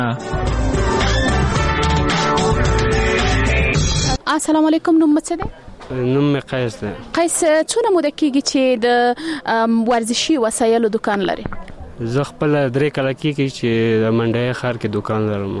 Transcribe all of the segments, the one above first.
السلام علیکم. نوم څه دی؟ نوم مې قیس دی. قیس، څونه موده کېږي چې د ورزشي وسایلو دکان لري؟ زه خپل 3 کاله کېږي چې د منډیه ښار کې دکان لرم.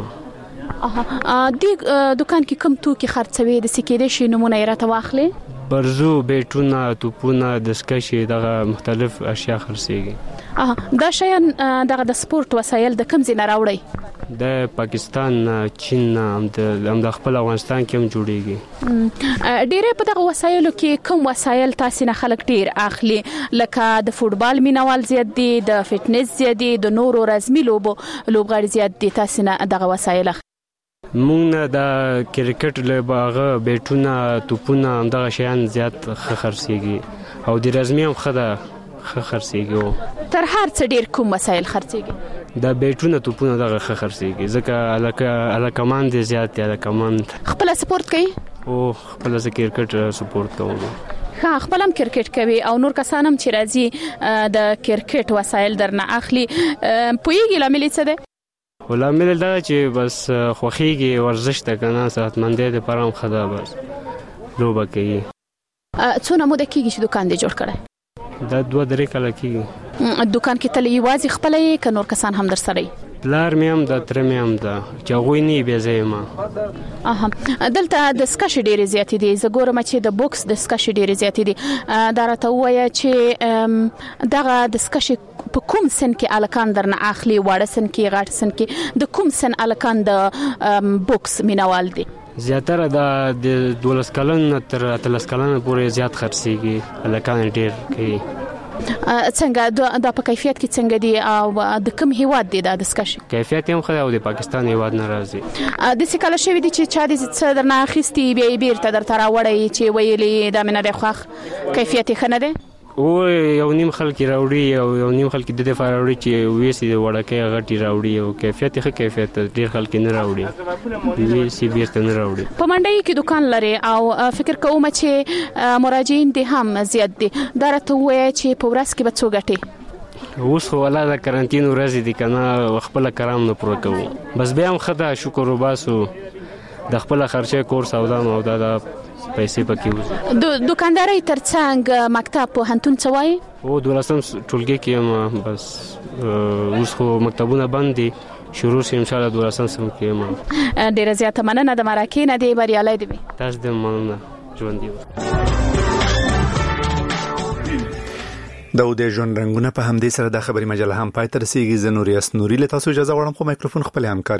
دې دکان کې کوم توکي خرڅوي؟ د سکېدې شي نمونه یې راته واخلې. برزو، بیټونه، توپونه، دستکشې، دغه مختلف اشیاء خرڅېږي. دا شیان دغه د سپورت وسایل د کوم ځای نه راوړئ؟ د پاکستان، چین، هم د خپل افغانستان کې هم جوړیږي. ډېرې په دغه وسایلو کې کوم وسایل تاسو نه خلک ډېر اخلي؟ لکه د فوټبال مینوال زیات دي، د فټنس زیات دي، د نورو رزمي لوبغاړي زیات دي. تاسو نه دغه وسایل اخلي؟ مونږ نه د کرکټ لوبغه، بیټونه، توپونه، هم دغه شیان زیات ښه خرڅېږي او د رزمي هم ښه خرڅېږي. تر هر څه ډېر کوم وسایل خرڅېږي؟ د بیټونه، توپونه دغه ښه خرڅېږي ځکه الکمان دي زیات دي. الکمان خپل سپورت کوي؟ او خپل کرکټ سپورت کوم. خپل هم کرکټ کوي او نور کسان هم چې راځي د کرکټ وسایل درنه اخلي. پوهیږي لامل څه دی؟ ولامل دا چې بس خوخیږي ورزش ته کنه صحتمندۍ لپاره هم ښه ده. بس لوبه کوي. څونه موده کېږي چې دکان دې جوړ کړی؟ دا 2-3 کاله کېږي. دکان کې تل یوازې خپله یې که نور کسان هم در سره یې؟ پلار مې هم ده، تره مې هم ده چې هغوی نه یې بیا زه یم. دلته دستکشې ډېرې زیاتې دي. زه ګورم چې د بوکس دستکشې ډېرې زیاتې دي. دا راته ووایه چې دغه دستکشې په کوم سن کې الکان درنه اخلي؟ واړه سن کې، غټ سن کې؟ د کوم سن الکان د بوکس مینوال دي؟ زیاتره د 12 کلن تر 13 کلن پورې زیات خرڅېږي. الکان ډېر کوي. څنګه دا په کیفیت کې څنګه دي او د کوم هیواد دی دا دستکشې؟ کیفیت هم ښه دی او د پاکستان هیواد نه راځي. داسې کله شوي دي چې چا دې څه درنه اخیستي بیا یې بیرته درته راوړی چې ویلي دا مې نه دی خوښ، کیفیت یې ښه نه دی؟ او یو نیم خلک راوړي او یو نیم خلک د دې لپاره راوړي چې ویسي د وړکې غټي راوړي او کیفیت ښه کیفیت ډیر خلک نه راوړي، ویسي بیرته نه راوړي. په منډي کې دکان لري او فکر کوم چې مراجعین دې هم زیات دي. دا راته وایي چې په ورځ کې به څو ګټي؟ اوس خو ولا د کرانتین ورځې دي کنه خپل کرام نه پوره کوو، بس بیا هم خدای شکر وباسو د خپل خرچه کور سودا او دا پیسې پکې وځي. دکانداري ترڅنګ مکتب په هنتون څه وایي؟ او 12 ټولګي کې بس اوس خو مکتبونه بند دي، شروع شي ان شاء الله 12 سم کې ما. ډیره زیاته مننه د مراکې نه دی، بریالي دی. تاسو دې مننه، ژوند دی. د اودې ژوند رنگونه په همدې سره د خبري مجله هم پای ته رسیدي. زه نوریاس نوري له تاسو اجازه غواړم خو مایکروفون خپل همکار